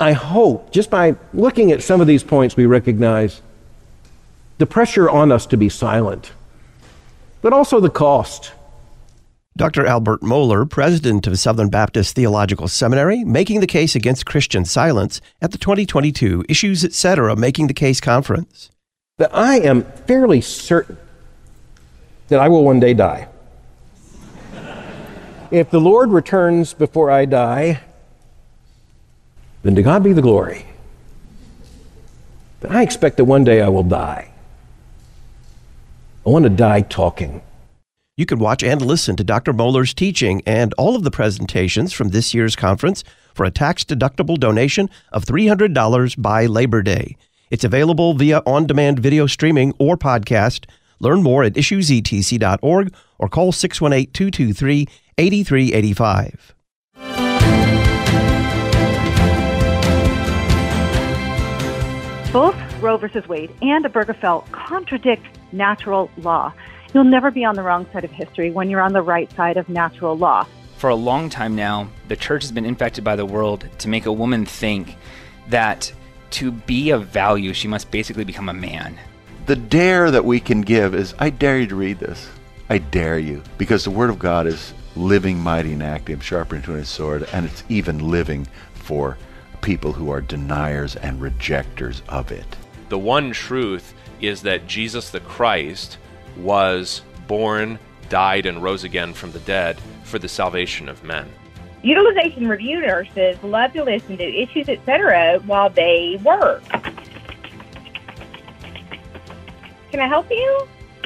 I hope, just by looking at some of these points, we recognize the pressure on us to be silent, but also the cost. Dr. Albert Mohler, president of Southern Baptist Theological Seminary, making the case against Christian silence at the 2022 Issues Etc. Making the Case Conference. That I am fairly certain that I will one day die. If the Lord returns before I die, then to God be the glory. But I expect that one day I will die. I want to die talking. You can watch and listen to Dr. Mohler's teaching and all of the presentations from this year's conference for a tax-deductible donation of $300 by Labor Day. It's available via on-demand video streaming or podcast. Learn more at issuesetc.org or call 618-223-8385. Both Roe v. Wade and Obergefell contradict natural law. You'll never be on the wrong side of history when you're on the right side of natural law. For a long time now, the church has been infected by the world to make a woman think that to be of value, she must basically become a man. The dare that we can give is, I dare you to read this. I dare you. Because the Word of God is living, mighty, and active, sharper than a two-edged sword, and it's even living for people who are deniers and rejectors of it. The one truth is that Jesus the Christ was born, died, and rose again from the dead for the salvation of men. Utilization review nurses love to listen to Issues Etc. while they work. Can I help you?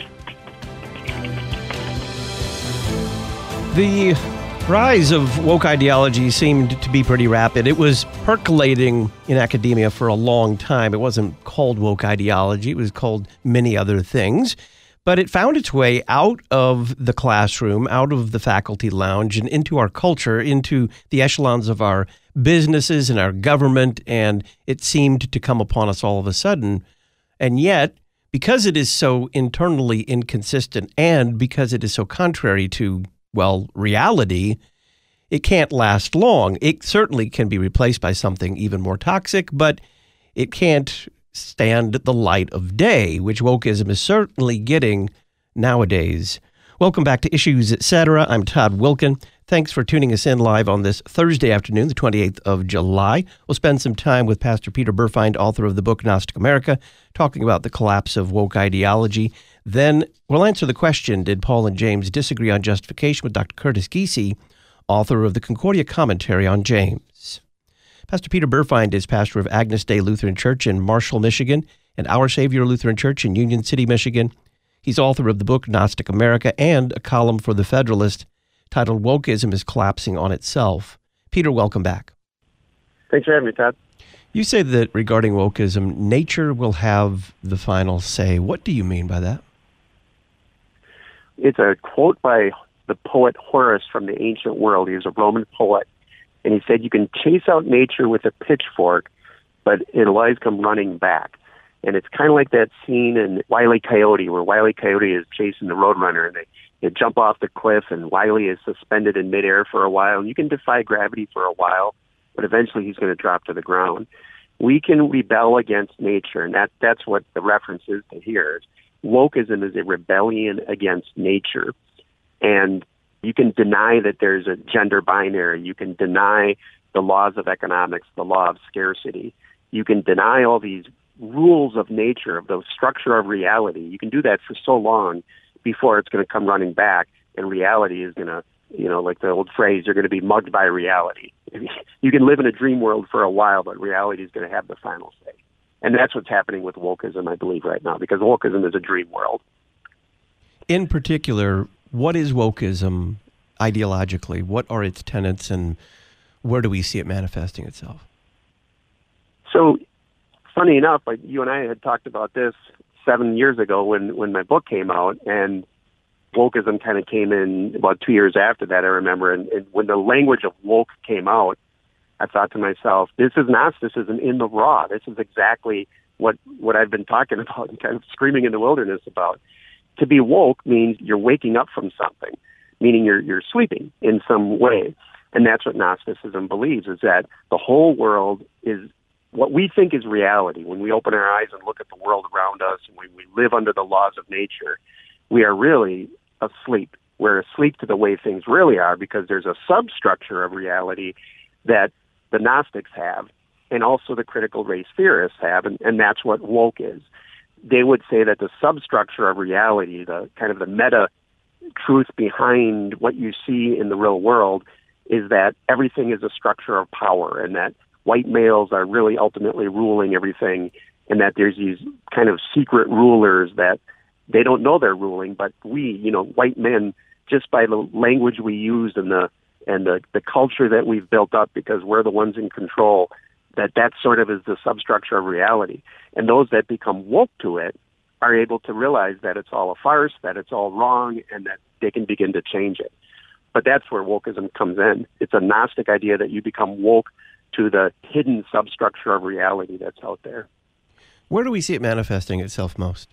The rise of woke ideology seemed to be pretty rapid. It was percolating in academia for a long time. It wasn't called woke ideology. It was called many other things. But it found its way out of the classroom, out of the faculty lounge, and into our culture, into the echelons of our businesses and our government, and it seemed to come upon us all of a sudden. And yet, because it is so internally inconsistent and because it is so contrary to, well, reality, it can't last long. It certainly can be replaced by something even more toxic, but it can't stand the light of day, which wokeism is certainly getting nowadays. Welcome back to Issues Etc. I'm Todd Wilken. Thanks for tuning us in live on this Thursday afternoon, the 28th of July. We'll spend some time with Pastor Peter Burfeind, author of the book Gnostic America, talking about the collapse of woke ideology. Then we'll answer the question, did Paul and James disagree on justification, with Dr. Curtis Giese, author of the Concordia Commentary on James. Pastor Peter Burfeind is pastor of Agnus Dei Lutheran Church in Marshall, Michigan, and Our Savior Lutheran Church in Union City, Michigan. He's author of the book Gnostic America and a column for The Federalist titled Wokeism is Collapsing on Itself. Peter, welcome back. Thanks for having me, Todd. You say that regarding wokeism, nature will have the final say. What do you mean by that? It's a quote by the poet Horace from the ancient world. He was a Roman poet. And he said, you can chase out nature with a pitchfork, but it'll always come running back. And it's kind of like that scene in Wile E. Coyote, where Wile E. Coyote is chasing the Roadrunner, and they jump off the cliff, and Wile E. is suspended in midair for a while. And you can defy gravity for a while, but eventually he's going to drop to the ground. We can rebel against nature, and that's what the reference is to here. Wokeism is a rebellion against nature. And you can deny that there's a gender binary. You can deny the laws of economics, the law of scarcity. You can deny all these rules of nature, of the structure of reality. You can do that for so long before it's going to come running back, and reality is going to, like the old phrase, you're going to be mugged by reality. You can live in a dream world for a while, but reality is going to have the final say. And that's what's happening with wokeism, I believe, right now, because wokeism is a dream world. In particular, what is wokeism ideologically? What are its tenets, and where do we see it manifesting itself? So, funny enough, like you and I had talked about this 7 years ago when my book came out, and wokeism kind of came in about 2 years after that, I remember. And when the language of woke came out, I thought to myself, this is Gnosticism in the raw. This is exactly what I've been talking about and kind of screaming in the wilderness about. To be woke means you're waking up from something, meaning you're sleeping in some way. And that's what Gnosticism believes, is that the whole world is what we think is reality. When we open our eyes and look at the world around us and when we live under the laws of nature, we are really asleep. We're asleep to the way things really are because there's a substructure of reality that the Gnostics have and also the critical race theorists have, and that's what woke is. They would say that the substructure of reality, the kind of the meta truth behind what you see in the real world, is that everything is a structure of power and that white males are really ultimately ruling everything, and that there's these kind of secret rulers that they don't know they're ruling, but we, white men, just by the language we use and the culture that we've built up because we're the ones in control, that sort of is the substructure of reality. And those that become woke to it are able to realize that it's all a farce, that it's all wrong, and that they can begin to change it. But that's where wokeism comes in. It's a Gnostic idea that you become woke to the hidden substructure of reality that's out there. Where do we see it manifesting itself most?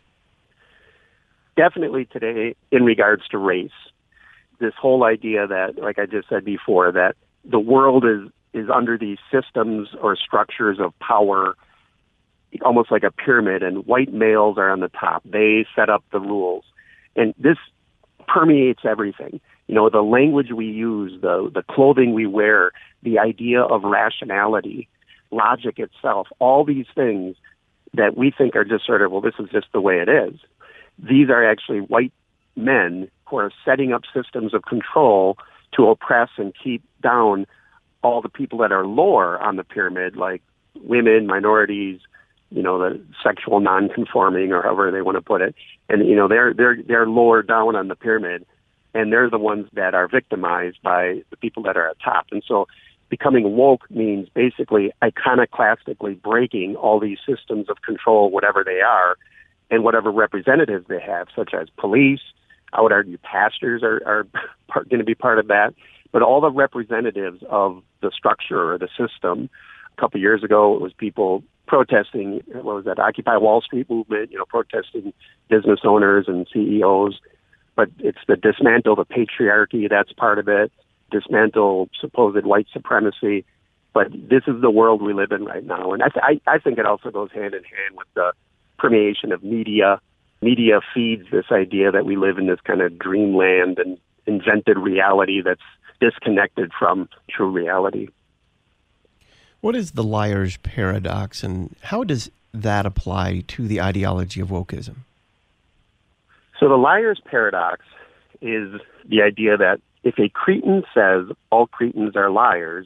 Definitely today in regards to race. This whole idea that, like I just said before, that the world is under these systems or structures of power, almost like a pyramid, and white males are on the top. They set up the rules. And this permeates everything. The language we use, the clothing we wear, the idea of rationality, logic itself, all these things that we think are just sort of, well, this is just the way it is. These are actually white men who are setting up systems of control to oppress and keep down all the people that are lower on the pyramid, like women, minorities, the sexual non-conforming, or however they want to put it. And, they're lower down on the pyramid, and they're the ones that are victimized by the people that are at top. And so becoming woke means basically iconoclastically breaking all these systems of control, whatever they are, and whatever representatives they have, such as police. I would argue pastors are going to be part of that. But all the representatives of the structure or the system. A couple of years ago, it was people protesting, Occupy Wall Street movement, protesting business owners and CEOs. But it's the dismantle the patriarchy, that's part of it, dismantle supposed white supremacy. But this is the world we live in right now. And I think it also goes hand in hand with the permeation of media. Media feeds this idea that we live in this kind of dreamland and invented reality that's disconnected from true reality. What is the liar's paradox, and how does that apply to the ideology of wokeism? So the liar's paradox is the idea that if a cretin says all cretins are liars,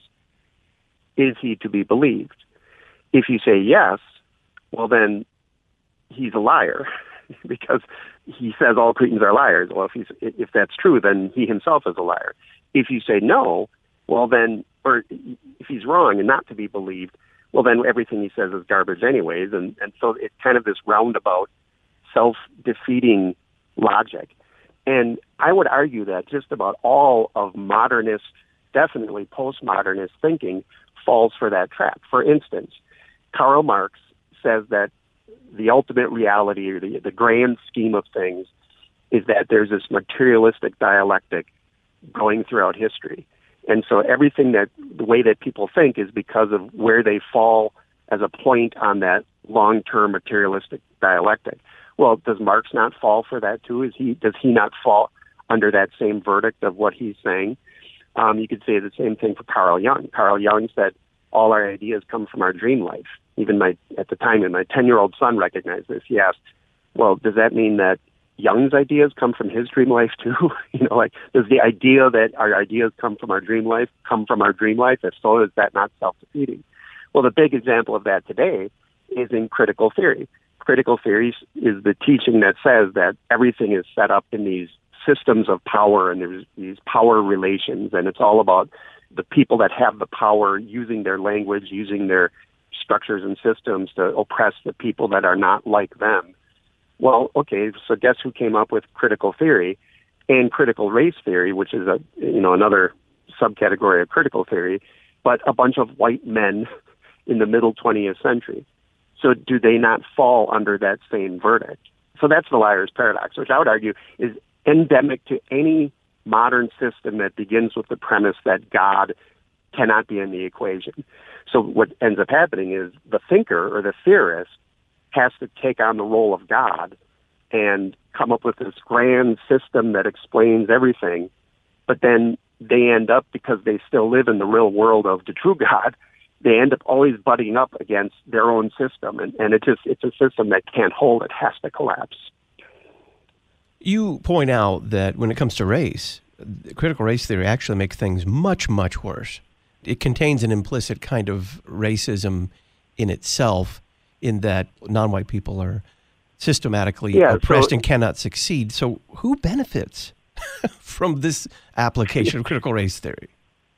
is he to be believed? If you say yes, well then he's a liar because he says all cretins are liars. Well, if that's true, then he himself is a liar. If you say no, well then, or if he's wrong and not to be believed, well then everything he says is garbage anyways. And so it's kind of this roundabout, self-defeating logic. And I would argue that just about all of modernist, definitely postmodernist thinking falls for that trap. For instance, Karl Marx says that the ultimate reality, or the grand scheme of things, is that there's this materialistic dialectic going throughout history. And so everything the way that people think is because of where they fall as a point on that long-term materialistic dialectic. Well, does Marx not fall for that too? Does he not fall under that same verdict of what he's saying? You could say the same thing for Carl Jung. Carl Jung said all our ideas come from our dream life. Even at the time, my 10-year-old son recognized this. He asked, well, does that mean that Jung's ideas come from his dream life too? Does the idea that our ideas come from our dream life come from our dream life? If so, is that not self-defeating? Well, the big example of that today is in critical theory. Critical theory is the teaching that says that everything is set up in these systems of power, and there's these power relations, and it's all about the people that have the power using their language, using their structures and systems to oppress the people that are not like them. Well, okay, so guess who came up with critical theory and critical race theory, which is another subcategory of critical theory, but a bunch of white men in the middle 20th century. So do they not fall under that same verdict? So that's the liar's paradox, which I would argue is endemic to any modern system that begins with the premise that God cannot be in the equation. So what ends up happening is the thinker or the theorist has to take on the role of God and come up with this grand system that explains everything. But then they end up, because they still live in the real world of the true God, they end up always butting up against their own system. And it's a system that can't hold. It has to collapse. You point out that when it comes to race, critical race theory actually makes things much, much worse. It contains an implicit kind of racism in itself, in that non-white people are systematically oppressed and cannot succeed. So who benefits from this application of critical race theory?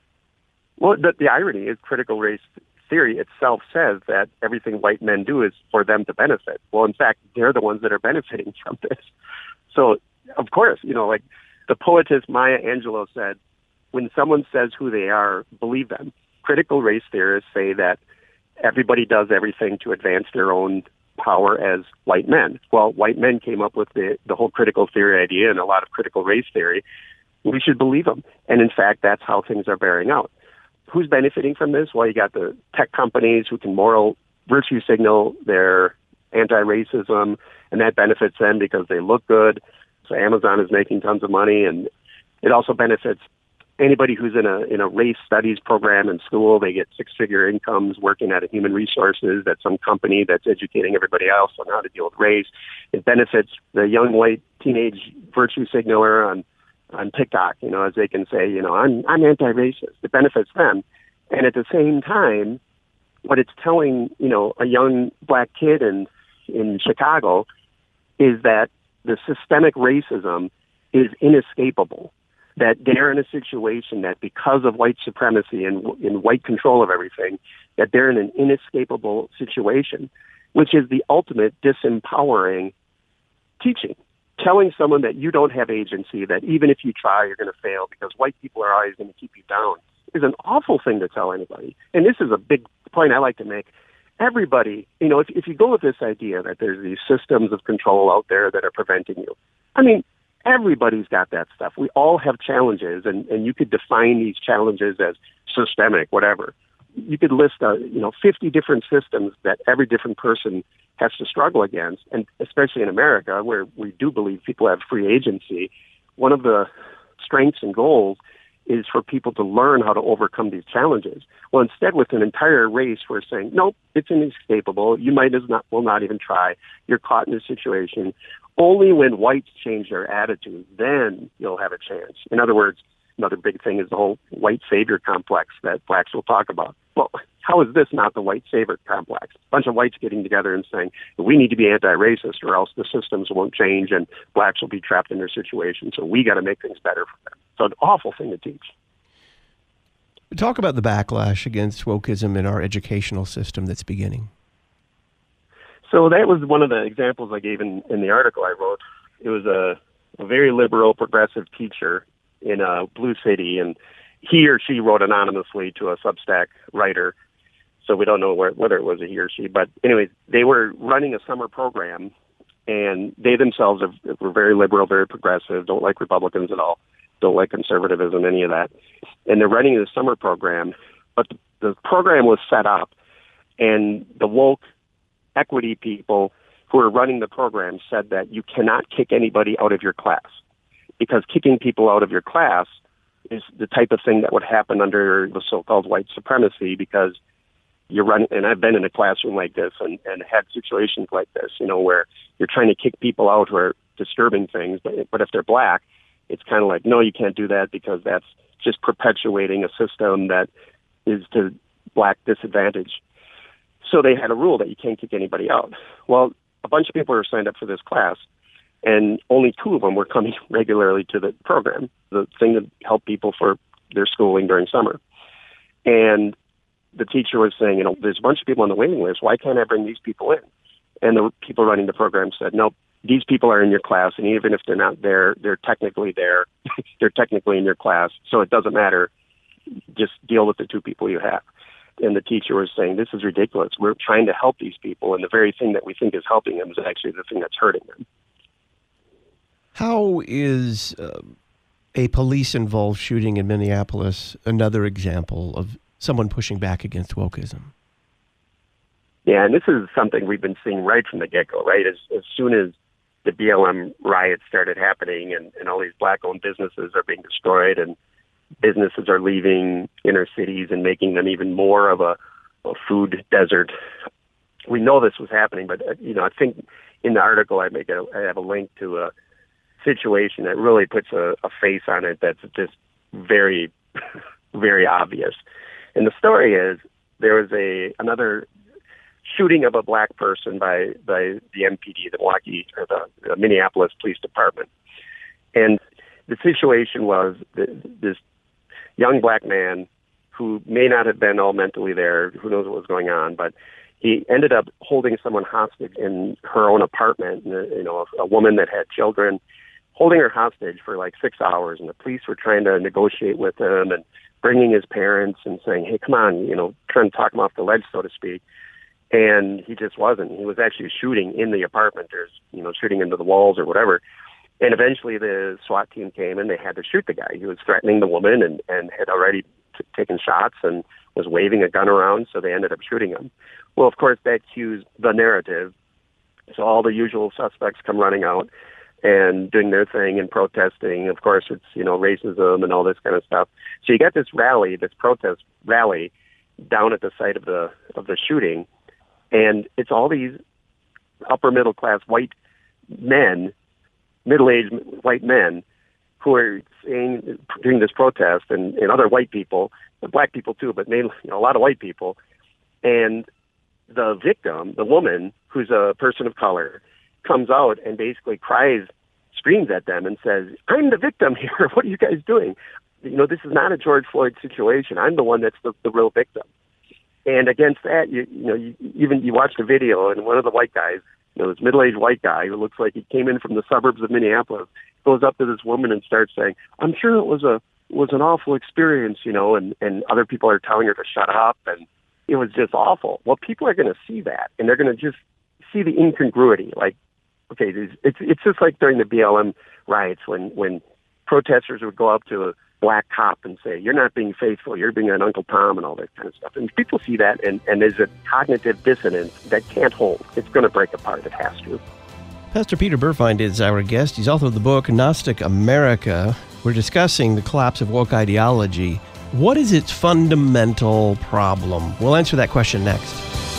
Well, the irony is critical race theory itself says that everything white men do is for them to benefit. Well, in fact, they're the ones that are benefiting from this. So, of course, like the poetess Maya Angelou said, when someone says who they are, believe them. Critical race theorists say that everybody does everything to advance their own power as white men. Well, white men came up with the whole critical theory idea and a lot of critical race theory. We should believe them. And in fact, that's how things are bearing out. Who's benefiting from this? Well, you got the tech companies who can moral virtue signal their anti-racism, and that benefits them because they look good. So Amazon is making tons of money, and it also benefits anybody who's in a race studies program in school. They get six-figure incomes working at a human resources at some company that's educating everybody else on how to deal with race. It benefits the young white teenage virtue signaler on TikTok, as they can say, I'm anti-racist. It benefits them. And at the same time, what it's telling, a young black kid in Chicago is that the systemic racism is inescapable, that they're in a situation that because of white supremacy and in white control of everything, that they're in an inescapable situation, which is the ultimate disempowering teaching. Telling someone that you don't have agency, that even if you try, you're going to fail because white people are always going to keep you down, is an awful thing to tell anybody. And this is a big point I like to make. Everybody, if you go with this idea that there's these systems of control out there that are preventing you, everybody's got that stuff. We all have challenges, and you could define these challenges as systemic, whatever. You could list, 50 different systems that every different person has to struggle against, and especially in America, where we do believe people have free agency. One of the strengths and goals is for people to learn how to overcome these challenges. Well, instead, with an entire race, we're saying, nope, it's inescapable. You will not even try. You're caught in this situation. Only when whites change their attitude, then you'll have a chance. In other words, another big thing is the whole white savior complex that blacks will talk about. Well, how is this not the white savior complex? A bunch of whites getting together and saying, we need to be anti-racist or else the systems won't change and blacks will be trapped in their situation. So we got to make things better for them. So an awful thing to teach. Talk about the backlash against wokeism in our educational system that's beginning. So that was one of the examples I gave in the article I wrote. It was a very liberal, progressive teacher in Blue City, and he or she wrote anonymously to a Substack writer, so we don't know whether it was a he or she. But anyway, they were running a summer program, and they themselves were very liberal, very progressive, don't like Republicans at all, don't like conservatism, any of that. And they're running this summer program, but the program was set up, and the woke equity people who are running the program said that you cannot kick anybody out of your class, because kicking people out of your class is the type of thing that would happen under the so-called white supremacy, because you're running, and I've been in a classroom like this and had situations like this, where you're trying to kick people out who are disturbing things, but if they're black, it's kind of like, no, you can't do that because that's just perpetuating a system that is to black disadvantage. So they had a rule that you can't kick anybody out. Well, a bunch of people were signed up for this class, and only 2 of them were coming regularly to the program, the thing that helped people for their schooling during summer. And the teacher was saying, there's a bunch of people on the waiting list. Why can't I bring these people in? And the people running the program said, nope, these people are in your class, and even if they're not there, they're technically there. They're technically in your class, so it doesn't matter. Just deal with the 2 people you have. And the teacher was saying, this is ridiculous. We're trying to help these people, and the very thing that we think is helping them is actually the thing that's hurting them. How is a police-involved shooting in Minneapolis another example of someone pushing back against wokeism? Yeah, and this is something we've been seeing right from the get-go, right? As soon as the BLM riots started happening and all these black-owned businesses are being destroyed and businesses are leaving inner cities and making them even more of a food desert. We know this was happening, but I think in the article I have a link to a situation that really puts a face on it that's just very, very obvious. And the story is there was another shooting of a black person by the MPD, the Minneapolis Police Department. And the situation was this young black man who may not have been all mentally there, who knows what was going on, but he ended up holding someone hostage in her own apartment, a woman that had children, holding her hostage for like 6 hours, and the police were trying to negotiate with him and bringing his parents and saying, hey, come on, trying to talk him off the ledge, so to speak. And he just wasn't. He was actually shooting in the apartment. There's, shooting into the walls or whatever. And eventually the SWAT team came and they had to shoot the guy. He was threatening the woman and had already taken shots and was waving a gun around, so they ended up shooting him. Well, of course, that cues the narrative. So all the usual suspects come running out and doing their thing and protesting. Of course, it's, racism and all this kind of stuff. So you got this protest rally down at the site of the shooting, and it's all these upper middle class white men, middle-aged white men, who are doing this protest, and other white people, black people too, but mainly a lot of white people. And the victim, the woman, who's a person of color, comes out and basically screams at them and says, I'm the victim here. What are you guys doing? This is not a George Floyd situation. I'm the one that's the real victim. And against that, you watch the video, and one of the white guys, this middle-aged white guy who looks like he came in from the suburbs of Minneapolis, goes up to this woman and starts saying, I'm sure it was an awful experience, and other people are telling her to shut up, and it was just awful. Well, people are going to see that, and they're going to just see the incongruity. Like, okay, it's just like during the BLM riots when protesters would go up to a black cop and say, you're not being faithful, you're being an Uncle Tom and all that kind of stuff. And people see that, and there's a cognitive dissonance that can't hold. It's going to break apart. It has to. Pastor Peter Burfeind is our guest. He's author of the book, Gnostic America. We're discussing the collapse of woke ideology. What is its fundamental problem? We'll answer that question next.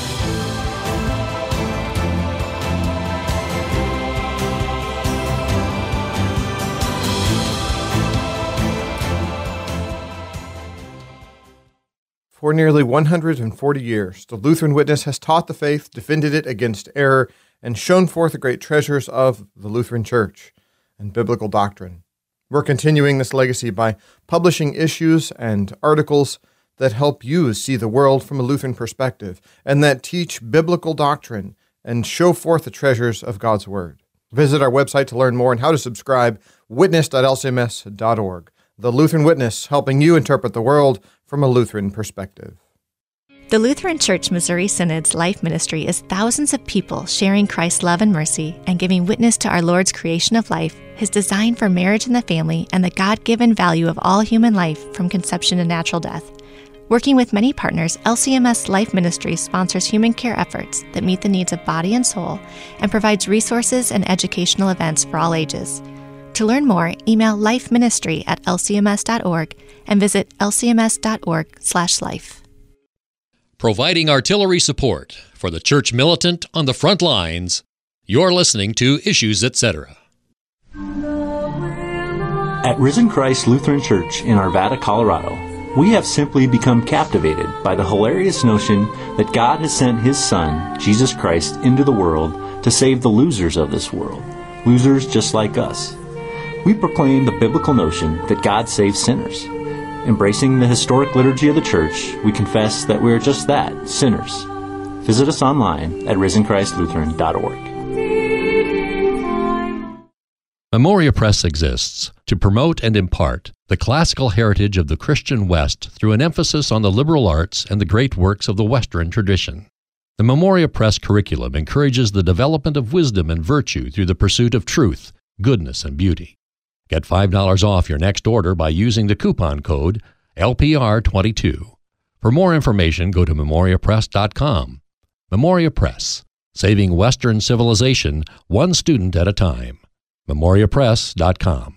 For nearly 140 years, the Lutheran Witness has taught the faith, defended it against error, and shown forth the great treasures of the Lutheran Church and biblical doctrine. We're continuing this legacy by publishing issues and articles that help you see the world from a Lutheran perspective and that teach biblical doctrine and show forth the treasures of God's Word. Visit our website to learn more and how to subscribe, witness.lcms.org. The Lutheran Witness, helping you interpret the world from a Lutheran perspective. The Lutheran Church Missouri Synod's life ministry is thousands of people sharing Christ's love and mercy and giving witness to our Lord's creation of life, His design for marriage and the family, and the God-given value of all human life from conception to natural death. Working with many partners, LCMS Life Ministry sponsors human care efforts that meet the needs of body and soul and provides resources and educational events for all ages. To learn more, email lifeministry@lcms.org and visit lcms.org/life. Providing artillery support for the church militant on the front lines, you're listening to Issues Etc. At Risen Christ Lutheran Church in Arvada, Colorado, we have simply become captivated by the hilarious notion that God has sent His Son, Jesus Christ, into the world to save the losers of this world, losers just like us. We proclaim the biblical notion that God saves sinners. Embracing the historic liturgy of the Church, we confess that we are just that, sinners. Visit us online at risenchristlutheran.org. Memoria Press exists to promote and impart the classical heritage of the Christian West through an emphasis on the liberal arts and the great works of the Western tradition. The Memoria Press curriculum encourages the development of wisdom and virtue through the pursuit of truth, goodness, and beauty. Get $5 off your next order by using the coupon code LPR22. For more information, go to memoriapress.com. Memoria Press, saving Western civilization one student at a time. memoriapress.com.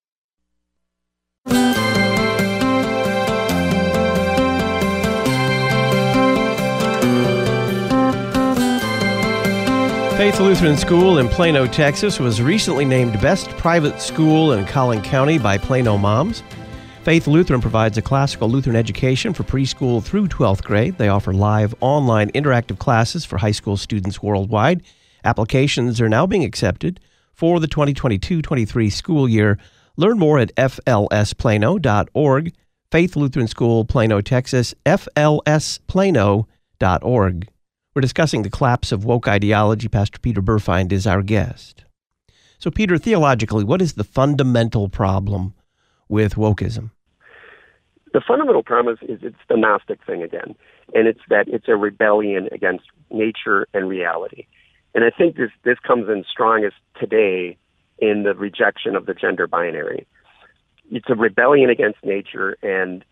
Faith Lutheran School in Plano, Texas was recently named Best Private School in Collin County by Plano Moms. Faith Lutheran provides a classical Lutheran education for preschool through 12th grade. They offer live, online, interactive classes for high school students worldwide. Applications are now being accepted for the 2022-23 school year. Learn more at flsplano.org. Faith Lutheran School, Plano, Texas, flsplano.org. We're discussing the collapse of woke ideology. Pastor Peter Burfind is our guest. So, Peter, theologically, what is the fundamental problem with wokeism? The fundamental premise is it's the Gnostic thing again, and it's that it's a rebellion against nature and reality. And I think this comes in strongest today in the rejection of the gender binary. It's a rebellion against nature, and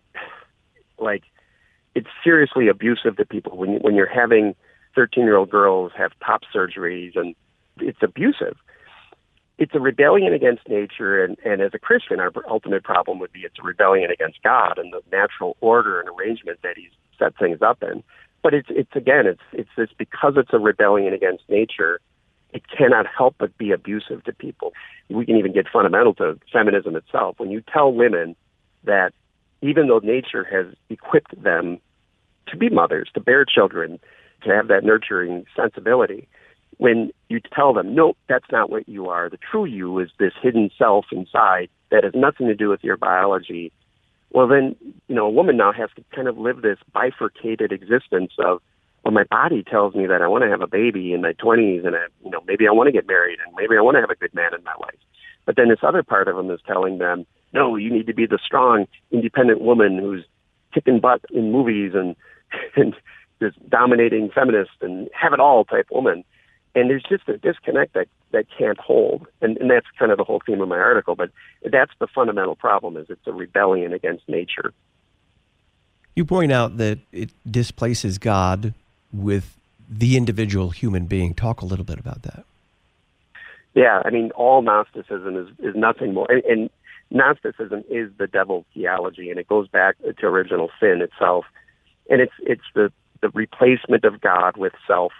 it's seriously abusive to people when you're having 13-year-old girls have top surgeries, and it's abusive. It's a rebellion against nature, and as a Christian, our ultimate problem would be it's a rebellion against God and the natural order and arrangement that He's set things up in. But it's this, because it's a rebellion against nature, it cannot help but be abusive to people. We can even get fundamental to feminism itself. When you tell women that even though nature has equipped them to be mothers, to bear children, to have that nurturing sensibility, when you tell them, no, that's not what you are. The true you is this hidden self inside that has nothing to do with your biology. Well, then, a woman now has to kind of live this bifurcated existence of, well, my body tells me that I want to have a baby in my 20s, and maybe I want to get married, and maybe I want to have a good man in my life. But then this other part of them is telling them, no, you need to be the strong, independent woman who's kicking butt in movies and this dominating feminist and have it all type woman. And there's just a disconnect that can't hold. And that's kind of the whole theme of my article. But that's the fundamental problem, is it's a rebellion against nature. You point out that it displaces God with the individual human being. Talk a little bit about that. Yeah, all Gnosticism is nothing more. And Gnosticism is the devil's theology, and it goes back to original sin itself. And it's the replacement of God with self,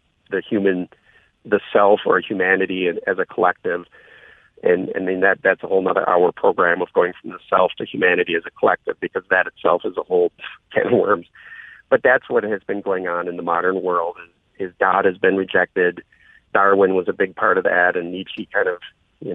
the self or humanity as a collective. And that's a whole nother hour program of going from the self to humanity as a collective, because that itself is a whole can of worms. But that's what has been going on in the modern world, is God has been rejected. Darwin was a big part of that, and Nietzsche kind of,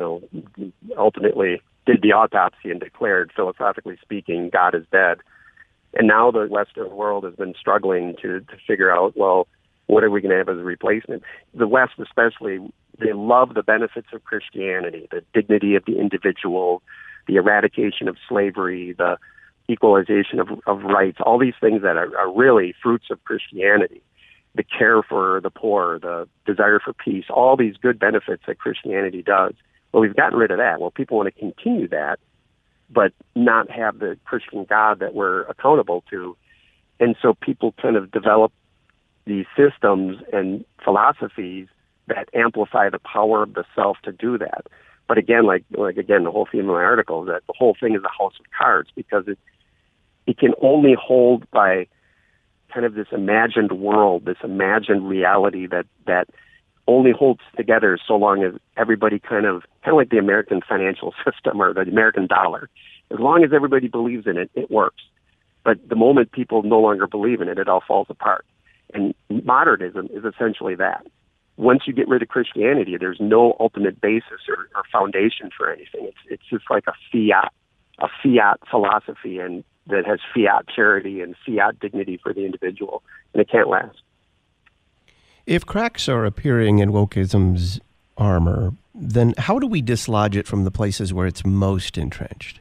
ultimately did the autopsy and declared, philosophically speaking, God is dead. And now the Western world has been struggling to figure out, well, what are we going to have as a replacement? The West especially, they love the benefits of Christianity, the dignity of the individual, the eradication of slavery, the equalization of rights, all these things that are really fruits of Christianity, the care for the poor, the desire for peace, all these good benefits that Christianity does. Well, we've gotten rid of that. Well, people want to continue that, but not have the Christian God that we're accountable to. And so people kind of develop these systems and philosophies that amplify the power of the self to do that. But again, like the whole theme of my article is that the whole thing is a house of cards, because it can only hold by kind of this imagined world, this imagined reality that only holds together so long as everybody kind of like the American financial system or the American dollar. As long as everybody believes in it, it works. But the moment people no longer believe in it, it all falls apart. And modernism is essentially that. Once you get rid of Christianity, there's no ultimate basis or foundation for anything. It's just like a fiat philosophy, and that has fiat charity and fiat dignity for the individual, and it can't last. If cracks are appearing in wokeism's armor, then how do we dislodge it from the places where it's most entrenched?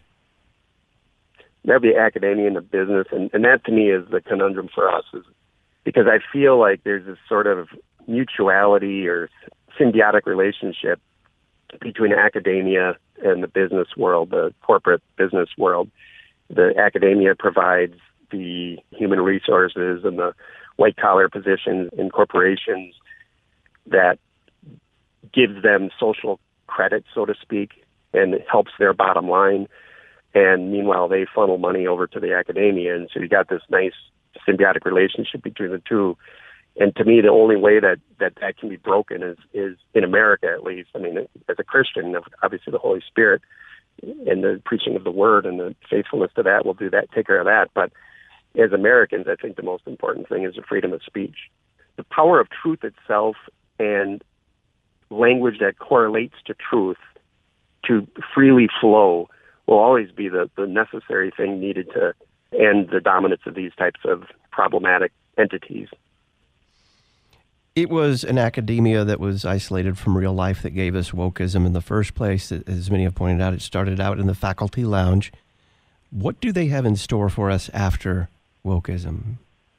That'd be academia and the business, and that to me is the conundrum for us, is because I feel like there's this sort of mutuality or symbiotic relationship between academia and the business world, the corporate business world. The academia provides the human resources and the white-collar positions in corporations that gives them social credit, so to speak, and it helps their bottom line. And meanwhile, they funnel money over to the academia. And so you got this nice symbiotic relationship between the two. And to me, the only way that can be broken is in America, at least. I mean, as a Christian, obviously the Holy Spirit and the preaching of the Word and the faithfulness to that will do that, take care of that. But as Americans, I think the most important thing is the freedom of speech. The power of truth itself and language that correlates to truth to freely flow will always be the necessary thing needed to end the dominance of these types of problematic entities. It was an academia that was isolated from real life that gave us wokeism in the first place. As many have pointed out, it started out in the faculty lounge. What do they have in store for us after wokeism?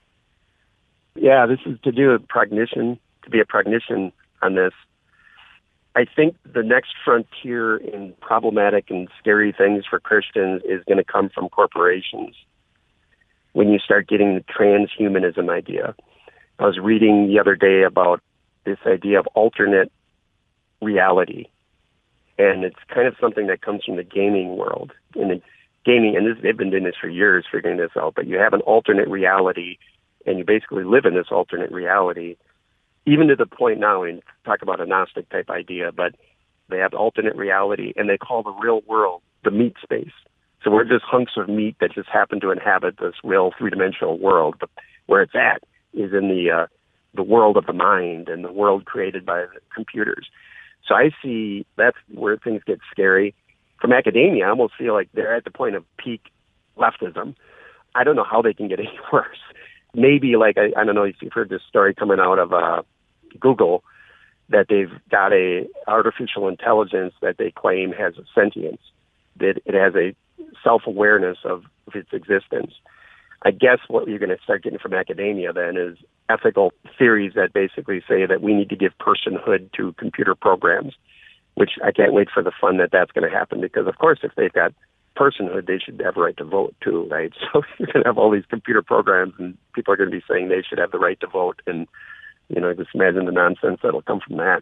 Yeah, this is to do a prognition, to be a prognition on this. I think the next frontier in problematic and scary things for Christians is going to come from corporations. When you start getting the transhumanism idea. I was reading the other day about this idea of alternate reality. And it's kind of something that comes from the gaming world. In the gaming, and they've been doing this for years, figuring this out, but you have an alternate reality, and you basically live in this alternate reality, even to the point now, and talk about a Gnostic type idea, but they have alternate reality, and they call the real world the meat space. So we're just hunks of meat that just happen to inhabit this real three-dimensional world, but where it's at is in the world of the mind and the world created by the computers. So I see that's where things get scary. From academia, I almost feel like they're at the point of peak leftism. I don't know how they can get any worse. Maybe like, I don't know if you've heard this story coming out of Google, that they've got a artificial intelligence that they claim has a sentience, that it has a self-awareness of its existence. I guess what you're going to start getting from academia then is ethical theories that basically say that we need to give personhood to computer programs, which I can't wait for the fun that's going to happen, because, of course, if they've got personhood, they should have a right to vote too, right? So you're going to have all these computer programs, and people are going to be saying they should have the right to vote, and, just imagine the nonsense that'll come from that.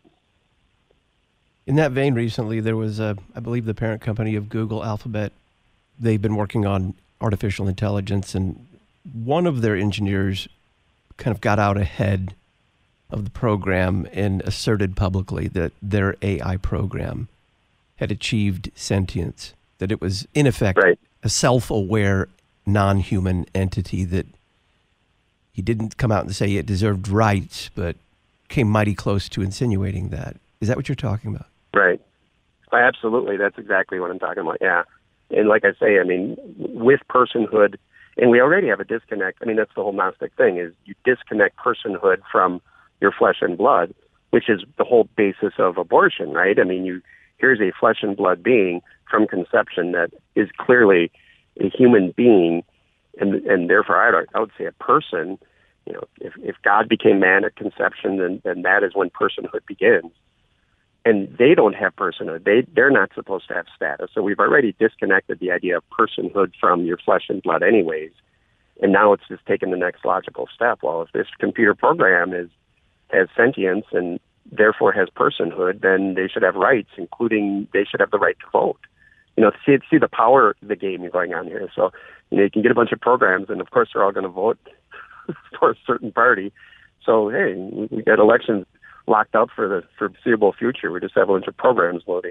In that vein, recently, there was, I believe, the parent company of Google, Alphabet. They've been working on artificial intelligence, and one of their engineers kind of got out ahead of the program and asserted publicly that their AI program had achieved sentience, that it was, in effect, a self-aware, non-human entity, that he didn't come out and say it deserved rights, but came mighty close to insinuating that. Is that what you're talking about? Right. Absolutely. That's exactly what I'm talking about, yeah. And like I say, I mean, with personhood, and we already have a disconnect. I mean, that's the whole Gnostic thing, is you disconnect personhood from your flesh and blood, which is the whole basis of abortion, right? I mean, here's a flesh and blood being from conception that is clearly a human being, and therefore I would say a person. If God became man at conception, then that is when personhood begins. And they don't have personhood. They're not supposed to have status. So we've already disconnected the idea of personhood from your flesh and blood anyways. And now it's just taken the next logical step. Well, if this computer program has sentience and therefore has personhood, then they should have rights, including they should have the right to vote. See the power of the game going on here. So, you can get a bunch of programs, and of course they're all going to vote for a certain party. So, hey, we got elections locked up for the foreseeable future. We just have a bunch of programs loading.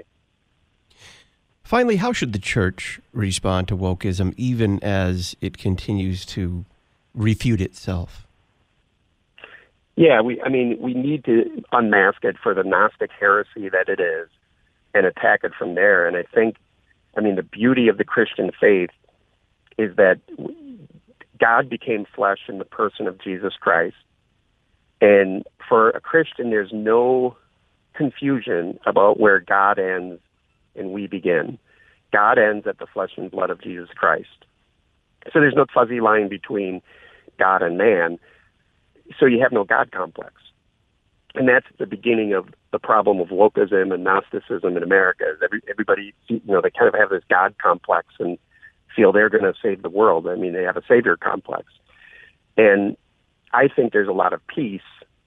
Finally, how should the church respond to wokeism, even as it continues to refute itself? Yeah, we need to unmask it for the Gnostic heresy that it is and attack it from there. And I think, the beauty of the Christian faith is that God became flesh in the person of Jesus Christ. And for a Christian, there's no confusion about where God ends and we begin. God ends at the flesh and blood of Jesus Christ. So there's no fuzzy line between God and man. So you have no God complex. And that's the beginning of the problem of wokeism and Gnosticism in America. Is everybody, they kind of have this God complex and feel they're going to save the world. I mean, they have a savior complex. And I think there's a lot of peace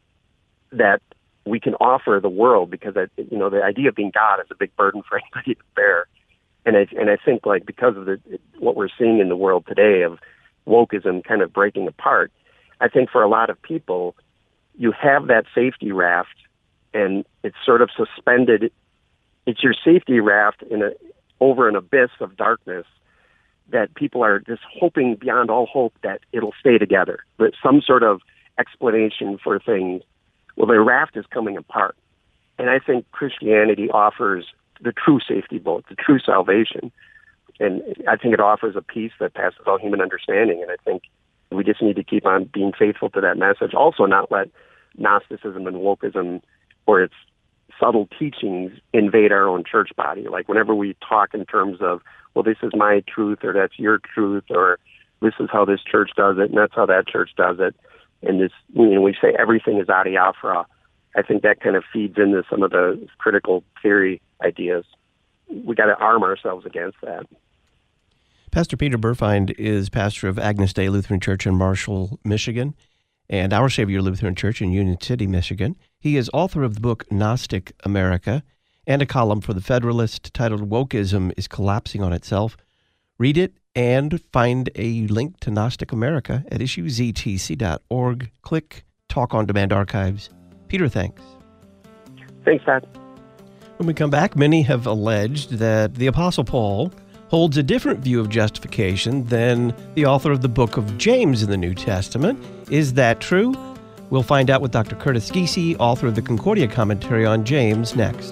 that we can offer the world, because the idea of being God is a big burden for anybody to bear. And I think, like, because of what we're seeing in the world today of wokeism kind of breaking apart, I think for a lot of people, you have that safety raft, and it's sort of suspended. It's your safety raft over an abyss of darkness that people are just hoping beyond all hope that it'll stay together. But some sort of explanation for things. Well, the raft is coming apart. And I think Christianity offers the true safety boat, the true salvation. And I think it offers a peace that passes all human understanding. And I think we just need to keep on being faithful to that message. Also, not let Gnosticism and wokeism or its subtle teachings invade our own church body. Like, whenever we talk in terms of, well, this is my truth, or that's your truth, or this is how this church does it, and that's how that church does it, and this, we say everything is adiaphora, I think that kind of feeds into some of the critical theory ideas. We got to arm ourselves against that. Pastor Peter Burfeind is pastor of Agnus Dei Lutheran Church in Marshall, Michigan, and Our Savior Lutheran Church in Union City, Michigan. He is author of the book Gnostic America and a column for The Federalist titled Wokeism is Collapsing on Itself. Read it and find a link to Gnostic America at issuesetc.org. Click Talk on Demand Archives. Peter, thanks. Thanks, Pat. When we come back, many have alleged that the Apostle Paul holds a different view of justification than the author of the book of James in the New Testament. Is that true? We'll find out with Dr. Curtis Giese, author of the Concordia Commentary on James, next.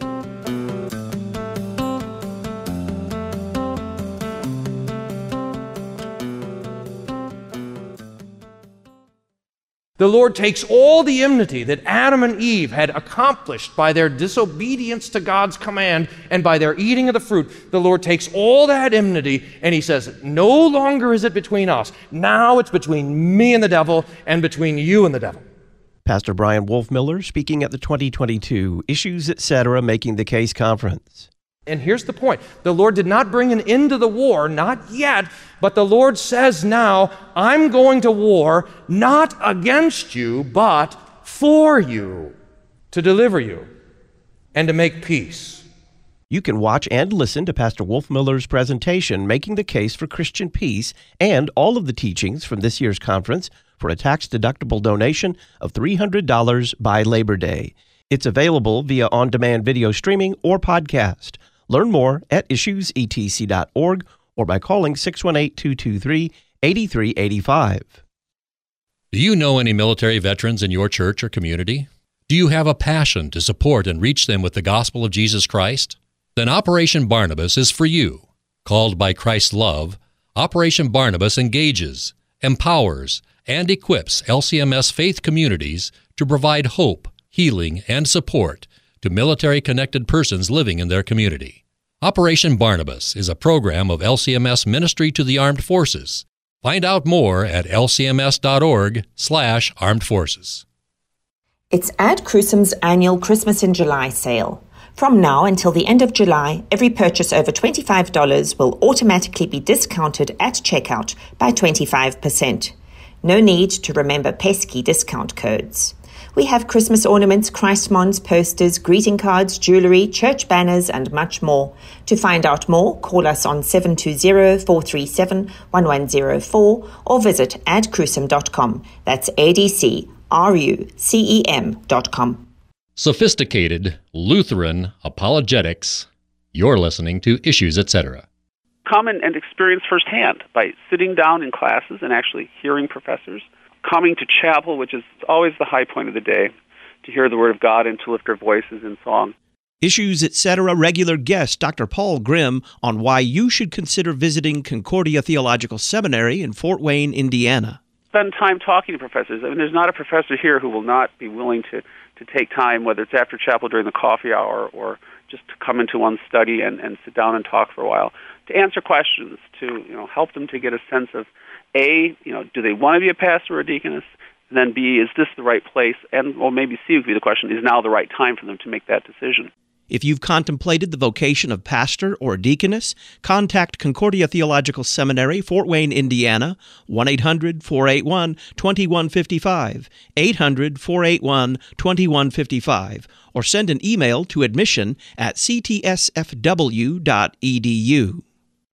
The Lord takes all the enmity that Adam and Eve had accomplished by their disobedience to God's command and by their eating of the fruit. The Lord takes all that enmity and he says, no longer is it between us. Now it's between me and the devil, and between you and the devil. Pastor Brian Wolfmiller speaking at the 2022 Issues Etc. Making the Case Conference. And here's the point. The Lord did not bring an end to the war, not yet, but the Lord says now, I'm going to war not against you, but for you, to deliver you and to make peace. You can watch and listen to Pastor Wolfmiller's presentation, Making the Case for Christian Peace, and all of the teachings from this year's conference for a tax-deductible donation of $300 by Labor Day. It's available via on-demand video streaming or podcast. Learn more at issuesetc.org or by calling 618-223-8385. Do you know any military veterans in your church or community? Do you have a passion to support and reach them with the gospel of Jesus Christ? Then Operation Barnabas is for you. Called by Christ's love, Operation Barnabas engages, empowers, and equips LCMS faith communities to provide hope, healing, and support to military-connected persons living in their community. Operation Barnabas is a program of LCMS Ministry to the Armed Forces. Find out more at lcms.org/armed forces. It's Ad Crucem's annual Christmas in July sale. From now until the end of July, every purchase over $25 will automatically be discounted at checkout by 25%. No need to remember pesky discount codes. We have Christmas ornaments, Christmons, posters, greeting cards, jewelry, church banners, and much more. To find out more, call us on 720-437-1104 or visit adcrucem.com. That's ADCRUCEM.com. Sophisticated Lutheran apologetics. You're listening to Issues Etc. Come and experience firsthand by sitting down in classes and actually hearing professors, coming to chapel, which is always the high point of the day, to hear the Word of God and to lift our voices in song. Issues Etc. regular guest Dr. Paul Grimm on why you should consider visiting Concordia Theological Seminary in Fort Wayne, Indiana. Spend time talking to professors. I mean, there's not a professor here who will not be willing to take time, whether it's after chapel during the coffee hour or just to come into one's study and sit down and talk for a while, to answer questions, to help them to get a sense of, do they want to be a pastor or a deaconess? And then B, is this the right place? And, well, maybe C would be the question, is now the right time for them to make that decision? If you've contemplated the vocation of pastor or deaconess, contact Concordia Theological Seminary, Fort Wayne, Indiana, 1-800-481-2155, 800-481-2155, or send an email to admission@ctsfw.edu.